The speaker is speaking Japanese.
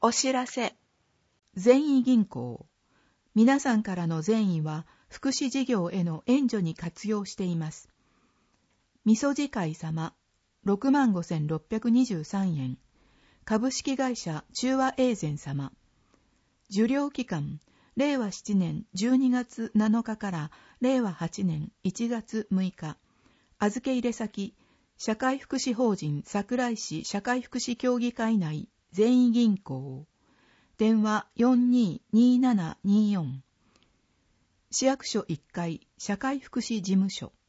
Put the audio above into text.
お知らせ。 善意銀行。皆さんからの善意は福祉事業への援助に活用しています。みそじ会様、65,623円。株式会社中和永善様。受領期間、令和7年12月7日から令和8年1月6日。預け入れ先、社会福祉法人桜井市社会福祉協議会内善意銀行。電話422724。市役所1階社会福祉事務所。